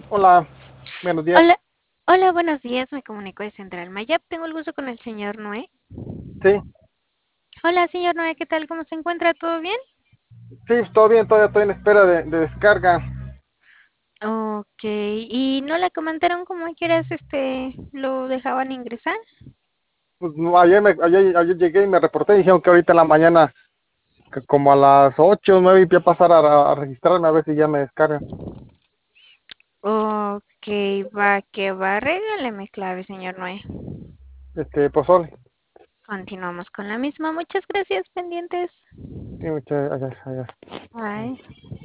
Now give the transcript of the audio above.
Hola, buenos días. Hola, hola, buenos días. Me comunico de Central Mayap. Tengo el gusto con el señor Noé. Sí, Hola, señor Noé, ¿qué tal? ¿Cómo se encuentra? ¿Todo bien? sí, todo bien, todavía estoy en espera de descarga. Ok, ¿y no le comentaron cómo a qué horas lo dejaban ingresar? Pues, no, ayer llegué y me reporté y dijeron que ahorita en la mañana, que como a las 8 o 9 voy a pasar a registrarme a ver si ya me descargan. Ok, va que va. Regáleme clave, señor Noé. Pozole. Continuamos con la misma. Muchas gracias, pendientes. Sí, muchas gracias. Bye.